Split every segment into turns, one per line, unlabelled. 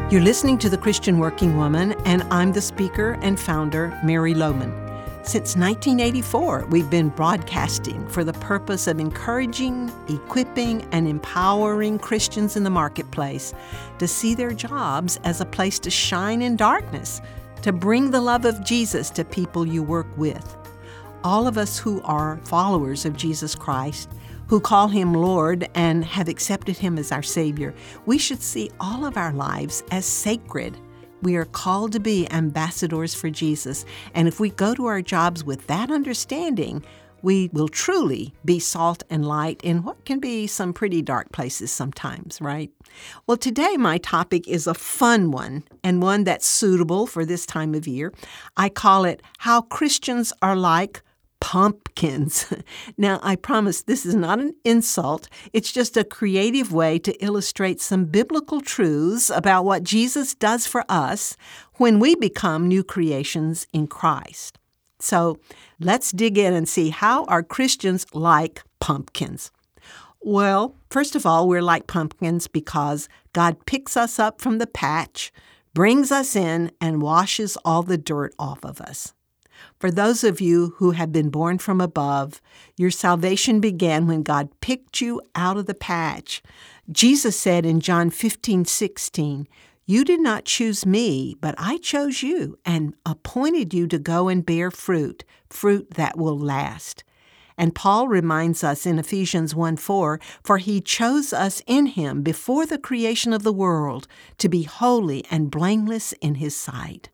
You're listening to The Christian Working Woman, and I'm the speaker and founder, Mary Lowman. Since 1984, we've been broadcasting for the purpose of encouraging, equipping, and empowering Christians in the marketplace to see their jobs as a place to shine in darkness, to bring the love of Jesus to people you work with. All of us who are followers of Jesus Christ, who call Him Lord and have accepted Him as our Savior, we should see all of our lives as sacred. We are called to be ambassadors for Jesus, and if we go to our jobs with that understanding, we will truly be salt and light in what can be some pretty dark places sometimes, right? Well, today my topic is a fun one, and one that's suitable for this time of year. I call it How Christians Are Like Pumpkins. Now, I promise this is not an insult. It's just a creative way to illustrate some biblical truths about what Jesus does for us when we become new creations in Christ. So let's dig in and see, how are Christians like pumpkins? Well, first of all, we're like pumpkins because God picks us up from the patch, brings us in, and washes all the dirt off of us. For those of you who have been born from above, your salvation began when God picked you out of the patch. Jesus said in John 15:16, "You did not choose me, but I chose you and appointed you to go and bear fruit that will last." And Paul reminds us in Ephesians 1:4, "For He chose us in Him before the creation of the world to be holy and blameless in His sight."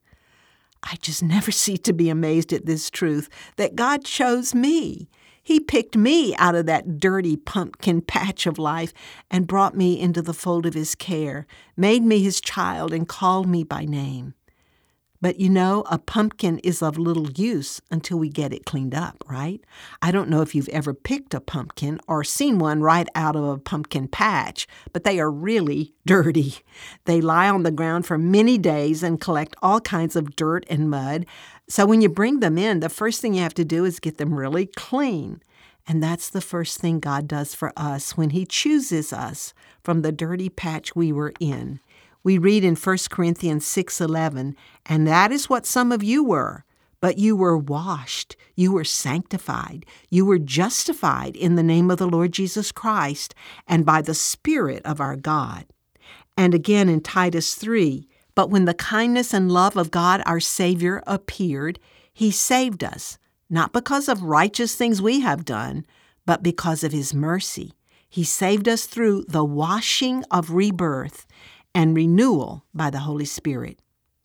I just never cease to be amazed at this truth, that God chose me. He picked me out of that dirty pumpkin patch of life and brought me into the fold of His care, made me His child, and called me by name. But you know, a pumpkin is of little use until we get it cleaned up, right? I don't know if you've ever picked a pumpkin or seen one right out of a pumpkin patch, but they are really dirty. They lie on the ground for many days and collect all kinds of dirt and mud. So when you bring them in, the first thing you have to do is get them really clean. And that's the first thing God does for us when He chooses us from the dirty patch we were in. We read in 1 Corinthians 6:11, "And that is what some of you were, but you were washed, you were sanctified, you were justified in the name of the Lord Jesus Christ, and by the Spirit of our God." And again in Titus 3, "But when the kindness and love of God our Savior appeared, He saved us, not because of righteous things we have done, but because of His mercy. He saved us through the washing of rebirth and renewal by the Holy Spirit."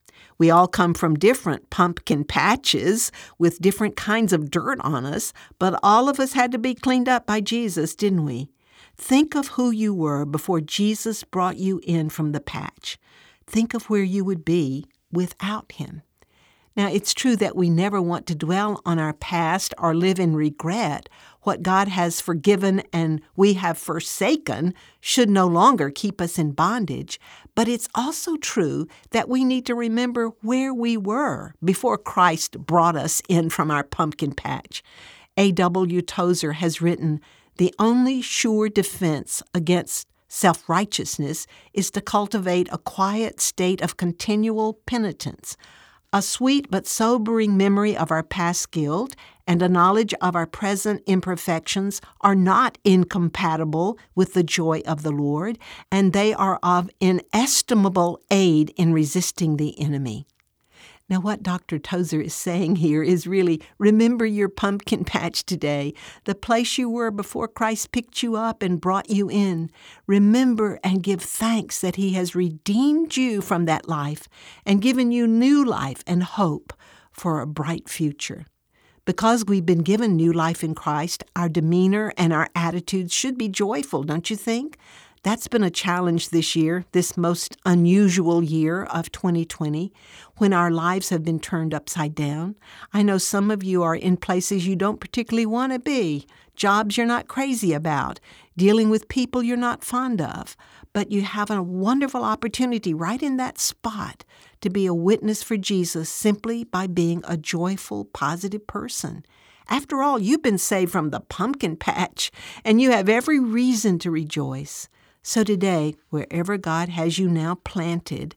We all come from different pumpkin patches with different kinds of dirt on us, but all of us had to be cleaned up by Jesus, didn't we? Think of who you were before Jesus brought you in from the patch. Think of where you would be without Him. Now, it's true that we never want to dwell on our past or live in regret. What God has forgiven and we have forsaken should no longer keep us in bondage. But it's also true that we need to remember where we were before Christ brought us in from our pumpkin patch. A.W. Tozer has written, "The only sure defense against self-righteousness is to cultivate a quiet state of continual penitence. A sweet but sobering memory of our past guilt and a knowledge of our present imperfections are not incompatible with the joy of the Lord, and they are of inestimable aid in resisting the enemy." Now, what Dr. Tozer is saying here is really, remember your pumpkin patch today, the place you were before Christ picked you up and brought you in. Remember and give thanks that He has redeemed you from that life and given you new life and hope for a bright future. Because we've been given new life in Christ, our demeanor and our attitudes should be joyful, don't you think? That's been a challenge this year, this most unusual year of 2020, when our lives have been turned upside down. I know some of you are in places you don't particularly want to be, jobs you're not crazy about, dealing with people you're not fond of, but you have a wonderful opportunity right in that spot to be a witness for Jesus simply by being a joyful, positive person. After all, you've been saved from the pumpkin patch, and you have every reason to rejoice. So today, wherever God has you now planted,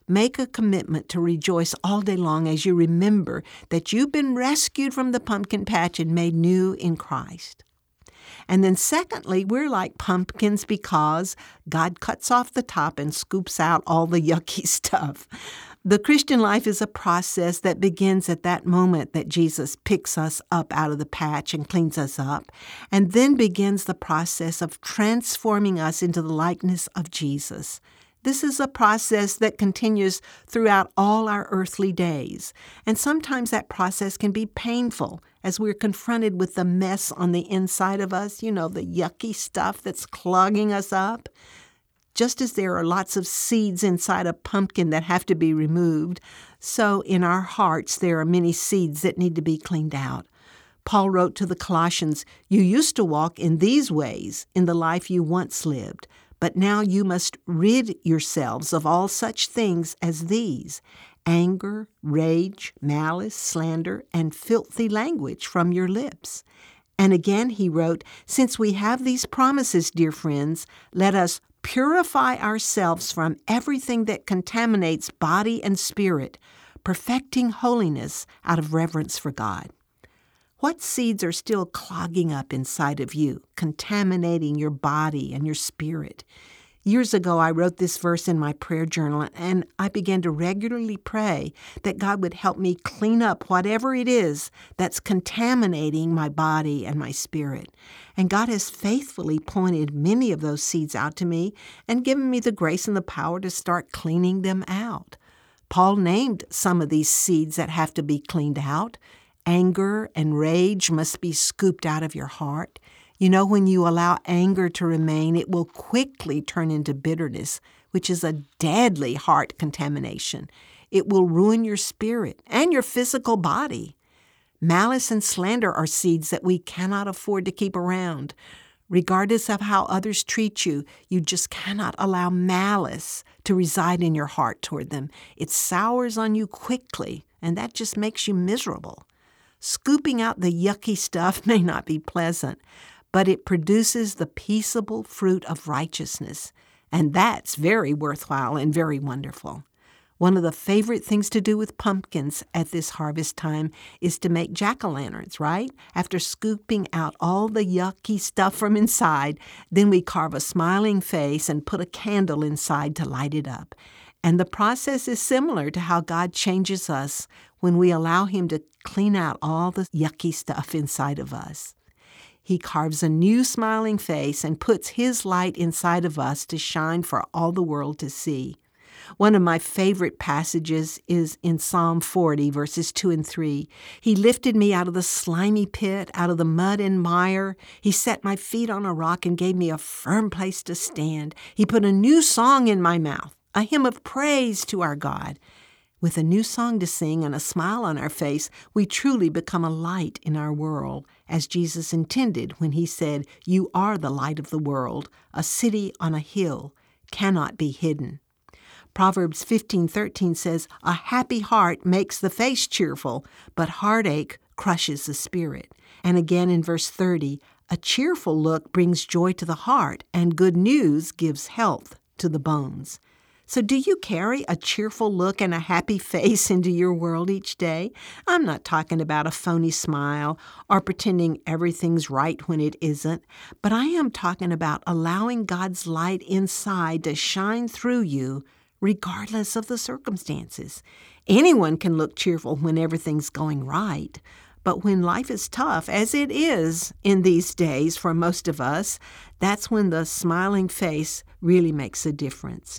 make a commitment to rejoice all day long as you remember that you've been rescued from the pumpkin patch and made new in Christ. And then secondly, we're like pumpkins because God cuts off the top and scoops out all the yucky stuff. The Christian life is a process that begins at that moment that Jesus picks us up out of the patch and cleans us up, and then begins the process of transforming us into the likeness of Jesus. This is a process that continues throughout all our earthly days, and sometimes that process can be painful as we're confronted with the mess on the inside of us, the yucky stuff that's clogging us up. Just as there are lots of seeds inside a pumpkin that have to be removed, so in our hearts there are many seeds that need to be cleaned out. Paul wrote to the Colossians, "You used to walk in these ways in the life you once lived, but now you must rid yourselves of all such things as these: anger, rage, malice, slander, and filthy language from your lips." And again he wrote, "Since we have these promises, dear friends, let us purify ourselves from everything that contaminates body and spirit, perfecting holiness out of reverence for God." What seeds are still clogging up inside of you, contaminating your body and your spirit? Years ago, I wrote this verse in my prayer journal, and I began to regularly pray that God would help me clean up whatever it is that's contaminating my body and my spirit. And God has faithfully pointed many of those seeds out to me and given me the grace and the power to start cleaning them out. Paul named some of these seeds that have to be cleaned out. Anger and rage must be scooped out of your heart. When you allow anger to remain, it will quickly turn into bitterness, which is a deadly heart contamination. It will ruin your spirit and your physical body. Malice and slander are seeds that we cannot afford to keep around. Regardless of how others treat you, you just cannot allow malice to reside in your heart toward them. It sours on you quickly, and that just makes you miserable. Scooping out the yucky stuff may not be pleasant, but it produces the peaceable fruit of righteousness, and that's very worthwhile and very wonderful. One of the favorite things to do with pumpkins at this harvest time is to make jack-o'-lanterns, right? After scooping out all the yucky stuff from inside, then we carve a smiling face and put a candle inside to light it up. And the process is similar to how God changes us when we allow Him to clean out all the yucky stuff inside of us. He carves a new smiling face and puts His light inside of us to shine for all the world to see. One of my favorite passages is in Psalm 40, verses 2 and 3. "He lifted me out of the slimy pit, out of the mud and mire. He set my feet on a rock and gave me a firm place to stand. He put a new song in my mouth, a hymn of praise to our God." With a new song to sing and a smile on our face, we truly become a light in our world, as Jesus intended when He said, "You are the light of the world. A city on a hill cannot be hidden." Proverbs 15:13 says, "A happy heart makes the face cheerful, but heartache crushes the spirit." And again in verse 30, "A cheerful look brings joy to the heart, and good news gives health to the bones." So do you carry a cheerful look and a happy face into your world each day? I'm not talking about a phony smile or pretending everything's right when it isn't, but I am talking about allowing God's light inside to shine through you regardless of the circumstances. Anyone can look cheerful when everything's going right, but when life is tough, as it is in these days for most of us, that's when the smiling face really makes a difference.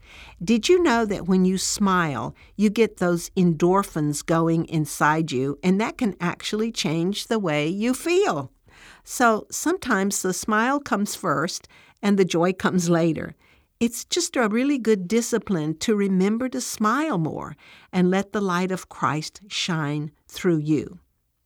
Did you know that when you smile, you get those endorphins going inside you, and that can actually change the way you feel? So sometimes the smile comes first and the joy comes later. It's just a really good discipline to remember to smile more and let the light of Christ shine through you.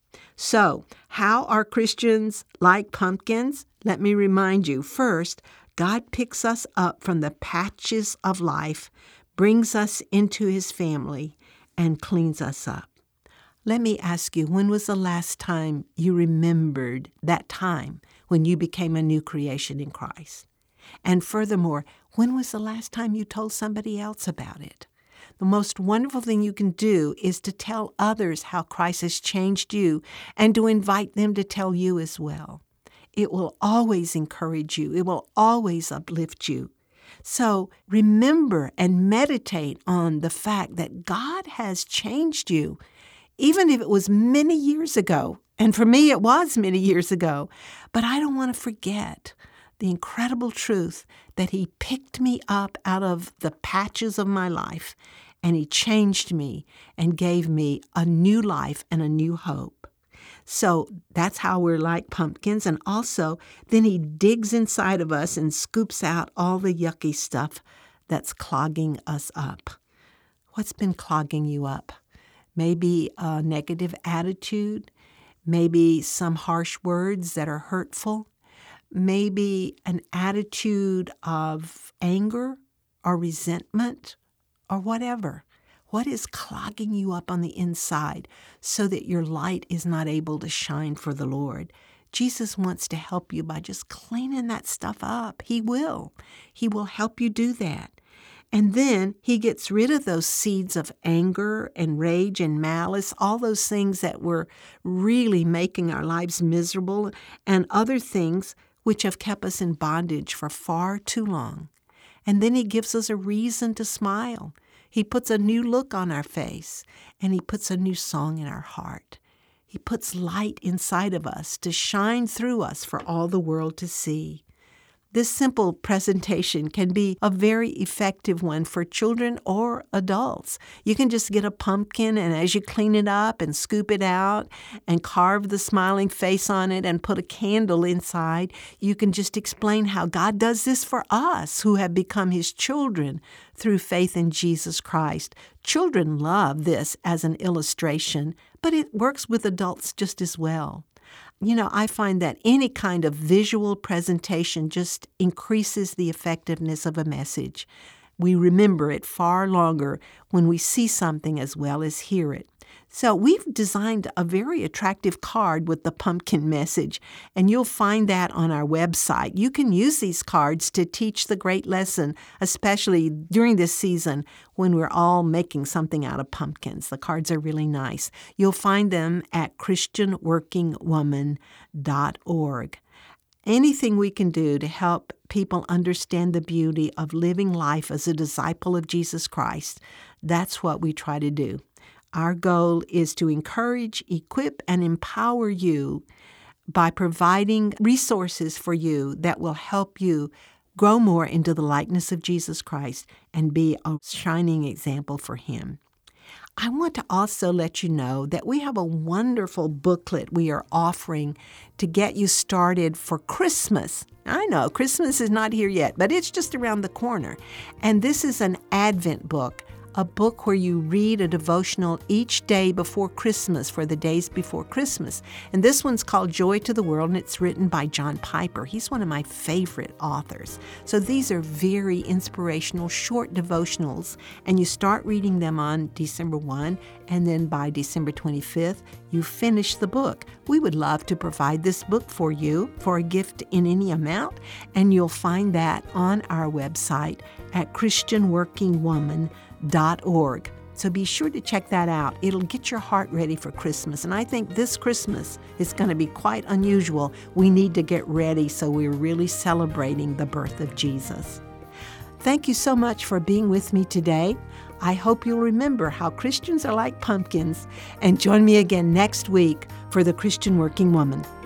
So, how are Christians like pumpkins? Let me remind you. First, God picks us up from the patches of life, brings us into His family, and cleans us up. Let me ask you, when was the last time you remembered that time when you became a new creation in Christ? And furthermore, when was the last time you told somebody else about it? the most wonderful thing you can do is to tell others how Christ has changed you and to invite them to tell you as well. It will always encourage you. It will always uplift you. So remember and meditate on the fact that God has changed you, even if it was many years ago. And for me, it was many years ago. But I don't want to forget the incredible truth that He picked me up out of the patches of my life, and He changed me and gave me a new life and a new hope. So that's how we're like pumpkins. And also, then He digs inside of us and scoops out all the yucky stuff that's clogging us up. What's been clogging you up? Maybe a negative attitude, maybe some harsh words that are hurtful, maybe an attitude of anger or resentment or whatever. What is clogging you up on the inside so that your light is not able to shine for the Lord? Jesus wants to help you by just cleaning that stuff up. He will. He will help you do that. And then He gets rid of those seeds of anger and rage and malice, all those things that were really making our lives miserable, and other things which have kept us in bondage for far too long. And then He gives us a reason to smile. He puts a new look on our face, and He puts a new song in our heart. He puts light inside of us to shine through us for all the world to see. This simple presentation can be a very effective one for children or adults. You can just get a pumpkin, and as you clean it up and scoop it out and carve the smiling face on it and put a candle inside, you can just explain how God does this for us who have become His children through faith in Jesus Christ. Children love this as an illustration, but it works with adults just as well. You know, I find that any kind of visual presentation just increases the effectiveness of a message. We remember it far longer when we see something as well as hear it. So we've designed a very attractive card with the pumpkin message, and you'll find that on our website. You can use these cards to teach the great lesson, especially during this season when we're all making something out of pumpkins. The cards are really nice. You'll find them at christianworkingwoman.org. Anything we can do to help people understand the beauty of living life as a disciple of Jesus Christ, that's what we try to do. Our goal is to encourage, equip, and empower you by providing resources for you that will help you grow more into the likeness of Jesus Christ and be a shining example for Him. I want to also let you know that we have a wonderful booklet we are offering to get you started for Christmas. I know Christmas is not here yet, but it's just around the corner. And this is an Advent book, a book where you read a devotional each day before Christmas for the days before Christmas. And this one's called Joy to the World, and it's written by John Piper. He's one of my favorite authors. So these are very inspirational, short devotionals, and you start reading them on December 1, and then by December 25th, you finish the book. We would love to provide this book for you for a gift in any amount, and you'll find that on our website at christianworkingwoman.org. So be sure to check that out. It'll get your heart ready for Christmas. And I think this Christmas is going to be quite unusual. We need to get ready so we're really celebrating the birth of Jesus. Thank you so much for being with me today. I hope you'll remember how Christians are like pumpkins, and join me again next week for The Christian Working Woman.